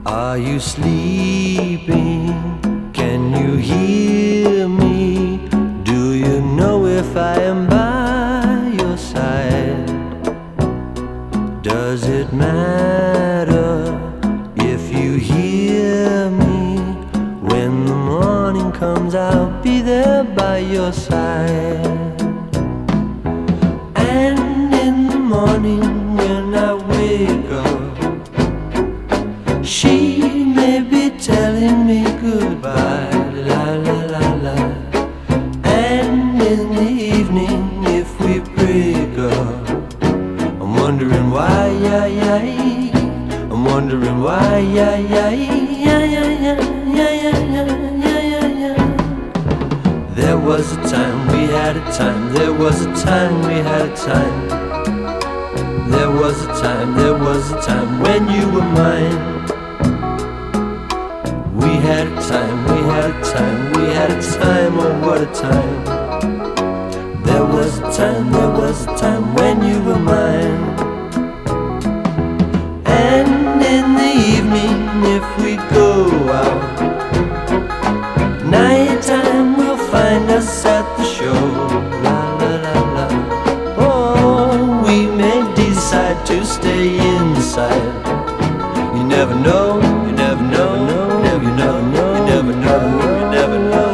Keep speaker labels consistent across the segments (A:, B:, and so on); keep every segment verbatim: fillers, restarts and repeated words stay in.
A: Are you sleeping? Can you hear me? Do you know if I am by your side? Does it matter if you hear me? When the morning comes, I'll be there by your side. And in the morning when I wake up, she may be telling me goodbye, la la la la. And in the evening if we break up, I'm wondering why, yeah, yeah. I'm wondering why, yeah, yeah, yeah, yeah, yeah, yeah, yeah, yeah, yeah, yeah. There was a time, we had a time. There was a time, we had a time. There was a time, there was a time when you were mine. We had a time, we had a time, we had a time, oh what a time. There was a time, there was a time when you were mine. And in the evening if we go out, nighttime we'll find us at the show, la la la la. Oh, we may decide to stay inside. You never know, you never know, you never know, you never know, you never know.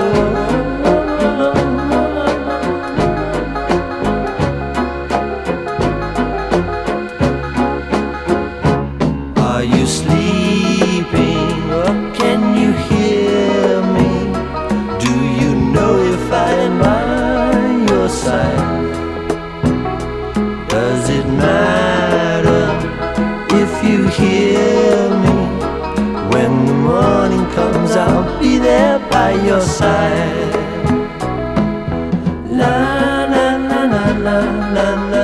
A: Are you sleeping or can you hear me? Do you know if I am by your side? Does it matter if you hear me? When the morning comes, I'll be there by your side. La la la la la la la.